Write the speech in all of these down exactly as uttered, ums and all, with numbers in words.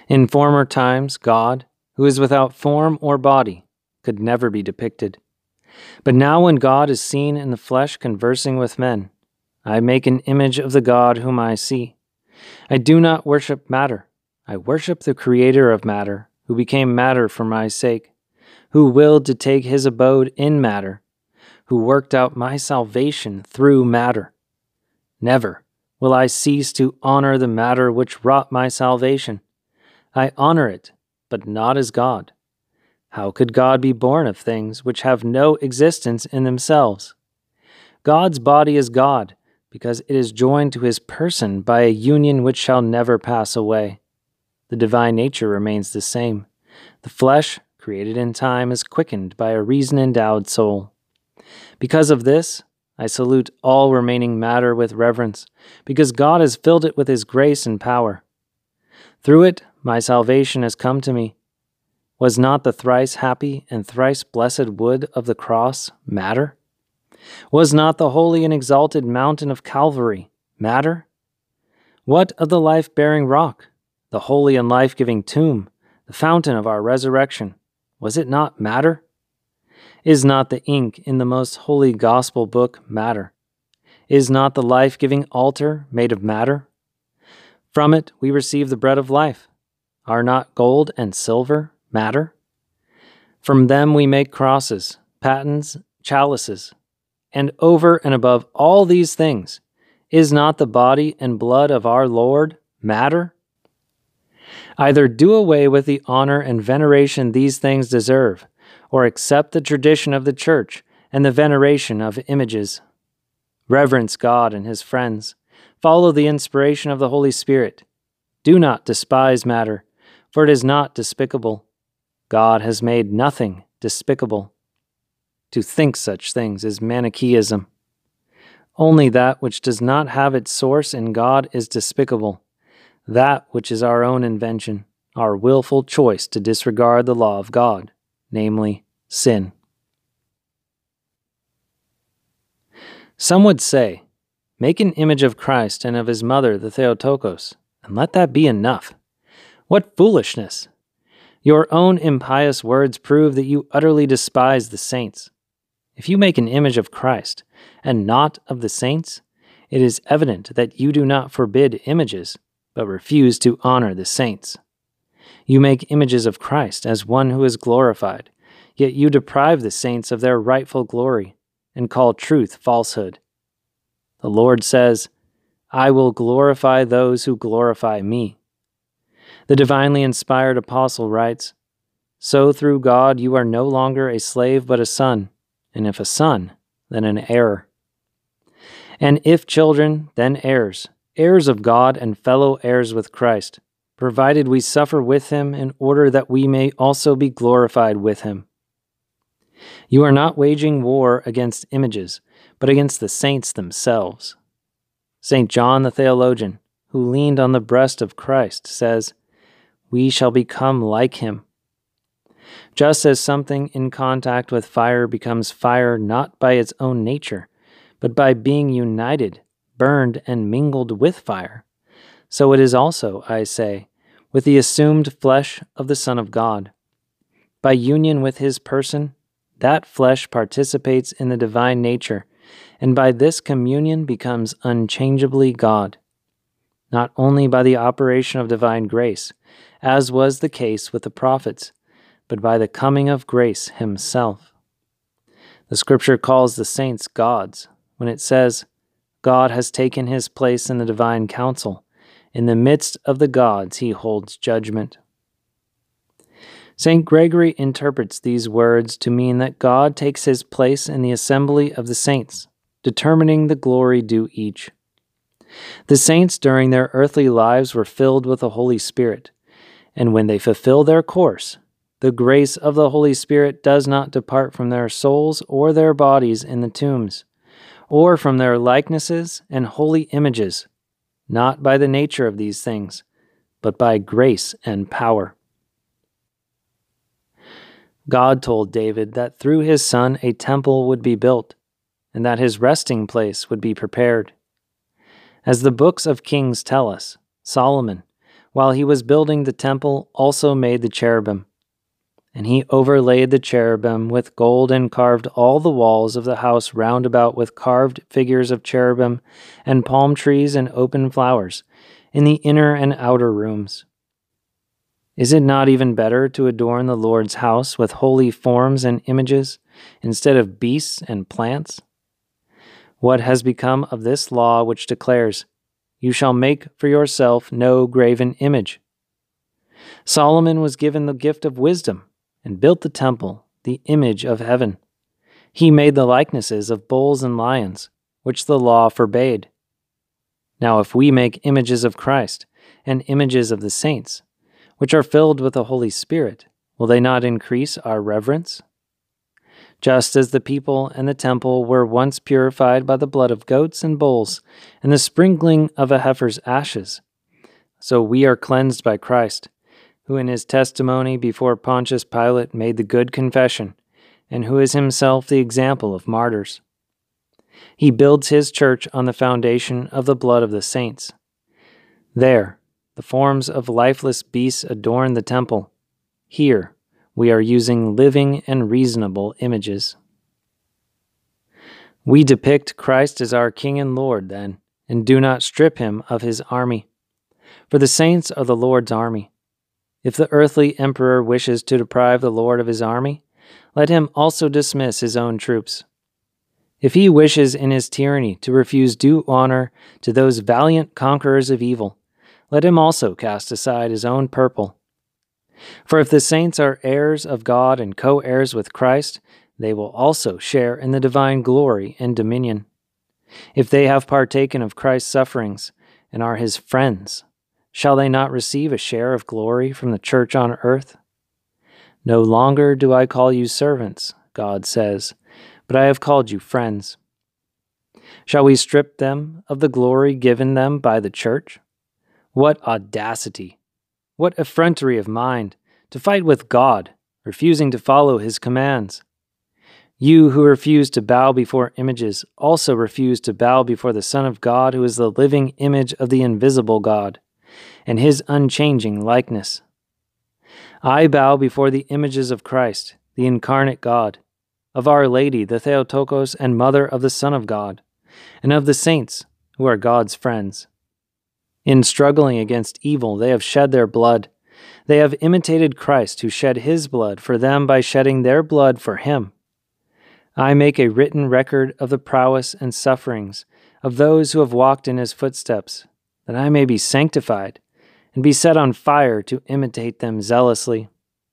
In former times, God, who is without form or body, could never be depicted. But now when God is seen in the flesh conversing with men, I make an image of the God whom I see. I do not worship matter. I worship the Creator of matter, who became matter for my sake, who willed to take his abode in matter, who worked out my salvation through matter. Never will I cease to honor the matter which wrought my salvation. I honor it, but not as God. How could God be born of things which have no existence in themselves? God's body is God, because it is joined to his person by a union which shall never pass away. The divine nature remains the same. The flesh, created in time, is quickened by a reason-endowed soul. Because of this, I salute all remaining matter with reverence, because God has filled it with his grace and power. Through it, my salvation has come to me. Was not the thrice happy and thrice blessed wood of the cross matter? Was not the holy and exalted mountain of Calvary matter? What of the life-bearing rock, the holy and life-giving tomb, the fountain of our resurrection? Was it not matter? Is not the ink in the most holy gospel book matter? Is not the life-giving altar made of matter? From it we receive the bread of life. Are not gold and silver matter? From them we make crosses, patens, chalices. And over and above all these things, is not the body and blood of our Lord matter? Either do away with the honor and veneration these things deserve, or accept the tradition of the church and the veneration of images. Reverence God and his friends. Follow the inspiration of the Holy Spirit. Do not despise matter, for it is not despicable. God has made nothing despicable. To think such things is Manichaeism. Only that which does not have its source in God is despicable. That which is our own invention, our willful choice to disregard the law of God, namely, sin. Some would say, make an image of Christ and of his mother, the Theotokos, and let that be enough. What foolishness! Your own impious words prove that you utterly despise the saints. If you make an image of Christ, and not of the saints, it is evident that you do not forbid images, but refuse to honor the saints. You make images of Christ as one who is glorified, yet you deprive the saints of their rightful glory, and call truth falsehood. The Lord says, I will glorify those who glorify me. The divinely inspired apostle writes, So through God you are no longer a slave but a son, and if a son, then an heir. And if children, then heirs, heirs of God and fellow heirs with Christ, provided we suffer with him in order that we may also be glorified with him. You are not waging war against images, but against the saints themselves. Saint John the theologian, who leaned on the breast of Christ, says, We shall become like him. Just as something in contact with fire becomes fire not by its own nature, but by being united, burned, and mingled with fire, so it is also, I say, with the assumed flesh of the Son of God. By union with his person, that flesh participates in the divine nature, and by this communion becomes unchangeably God, not only by the operation of divine grace, as was the case with the prophets, but by the coming of grace himself. The Scripture calls the saints gods, when it says, God has taken his place in the divine council. In the midst of the gods he holds judgment. Saint Gregory interprets these words to mean that God takes his place in the assembly of the saints, determining the glory due each. The saints during their earthly lives were filled with the Holy Spirit, and when they fulfill their course, the grace of the Holy Spirit does not depart from their souls or their bodies in the tombs, or from their likenesses and holy images, not by the nature of these things, but by grace and power. God told David that through his son a temple would be built, and that his resting place would be prepared. As the books of Kings tell us, Solomon, while he was building the temple, also made the cherubim. And he overlaid the cherubim with gold and carved all the walls of the house round about with carved figures of cherubim and palm trees and open flowers in the inner and outer rooms. Is it not even better to adorn the Lord's house with holy forms and images instead of beasts and plants? What has become of this law which declares, "You shall make for yourself no graven image"? Solomon was given the gift of wisdom and built the temple, the image of heaven. He made the likenesses of bulls and lions, which the law forbade. Now if we make images of Christ and images of the saints, which are filled with the Holy Spirit, will they not increase our reverence? Just as the people and the temple were once purified by the blood of goats and bulls and the sprinkling of a heifer's ashes, so we are cleansed by Christ, who in his testimony before Pontius Pilate made the good confession, and who is himself the example of martyrs. He builds his church on the foundation of the blood of the saints. There, the forms of lifeless beasts adorn the temple. Here, we are using living and reasonable images. We depict Christ as our King and Lord, then, and do not strip him of his army. For the saints are the Lord's army. If the earthly emperor wishes to deprive the Lord of his army, let him also dismiss his own troops. If he wishes in his tyranny to refuse due honor to those valiant conquerors of evil, let him also cast aside his own purple. For if the saints are heirs of God and co-heirs with Christ, they will also share in the divine glory and dominion. If they have partaken of Christ's sufferings and are his friends, shall they not receive a share of glory from the church on earth? No longer do I call you servants, God says, but I have called you friends. Shall we strip them of the glory given them by the church? What audacity! What effrontery of mind, to fight with God, refusing to follow his commands. You who refuse to bow before images also refuse to bow before the Son of God, who is the living image of the invisible God, and his unchanging likeness. I bow before the images of Christ, the incarnate God, of Our Lady, the Theotokos and Mother of the Son of God, and of the saints, who are God's friends. In struggling against evil, they have shed their blood. They have imitated Christ, who shed his blood for them by shedding their blood for him. I make a written record of the prowess and sufferings of those who have walked in his footsteps, that I may be sanctified and be set on fire to imitate them zealously.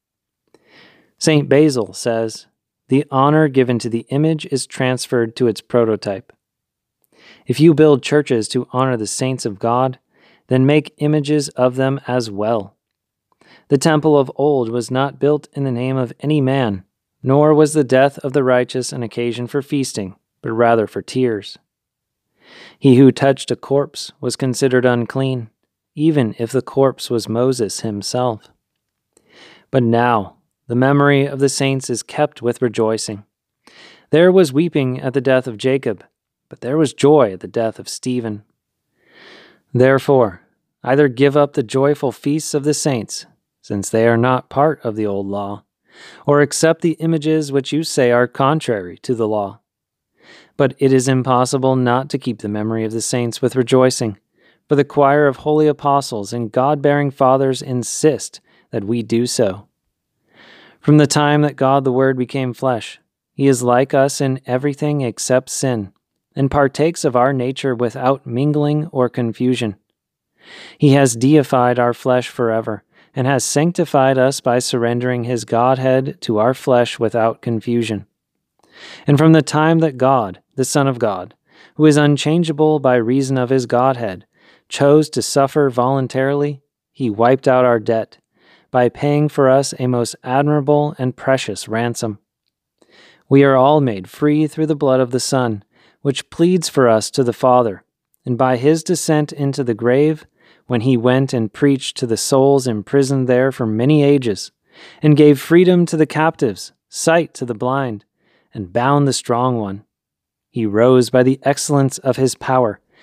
Saint Basil says, "The honor given to the image is transferred to its prototype." If you build churches to honor the saints of God, then make images of them as well. The temple of old was not built in the name of any man, nor was the death of the righteous an occasion for feasting, but rather for tears. He who touched a corpse was considered unclean, even if the corpse was Moses himself. But now the memory of the saints is kept with rejoicing. There was weeping at the death of Jacob, but there was joy at the death of Stephen. Therefore, either give up the joyful feasts of the saints, since they are not part of the old law, or accept the images which you say are contrary to the law. But it is impossible not to keep the memory of the saints with rejoicing, for the choir of holy apostles and God-bearing fathers insist that we do so. From the time that God the Word became flesh, he is like us in everything except sin, and partakes of our nature without mingling or confusion. He has deified our flesh forever, and has sanctified us by surrendering his Godhead to our flesh without confusion. And from the time that God, the Son of God, who is unchangeable by reason of his Godhead, chose to suffer voluntarily, he wiped out our debt, by paying for us a most admirable and precious ransom. We are all made free through the blood of the Son, which pleads for us to the Father, and by his descent into the grave, when he went and preached to the souls imprisoned there for many ages, and gave freedom to the captives, sight to the blind, and bound the strong one. He rose by the excellence of his power,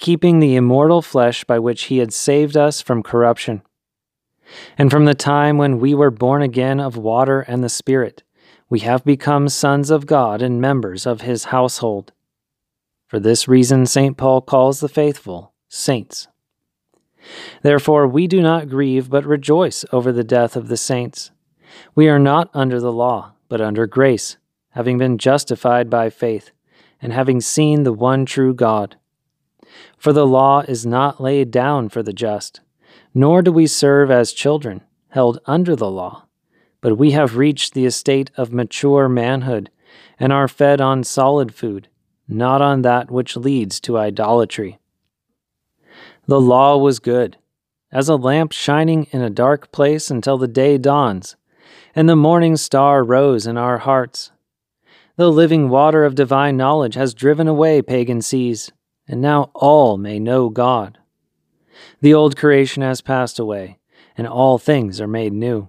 keeping the immortal flesh by which he had saved us from corruption. And from the time when we were born again of water and the Spirit, we have become sons of God and members of his household. For this reason, Saint Paul calls the faithful saints. Therefore, we do not grieve, but rejoice over the death of the saints. We are not under the law, but under grace, having been justified by faith, and having seen the one true God. For the law is not laid down for the just, nor do we serve as children, held under the law, but we have reached the estate of mature manhood, and are fed on solid food, not on that which leads to idolatry. The law was good, as a lamp shining in a dark place until the day dawns, and the morning star rose in our hearts. The living water of divine knowledge has driven away pagan seas, and now all may know God. The old creation has passed away, and all things are made new.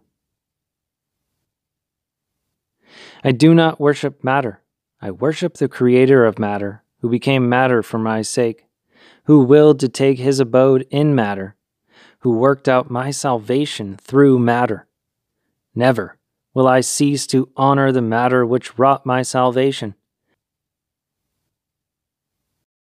I do not worship matter. I worship the Creator of matter, who became matter for my sake, who willed to take his abode in matter, who worked out my salvation through matter. Never will I cease to honor the matter which wrought my salvation,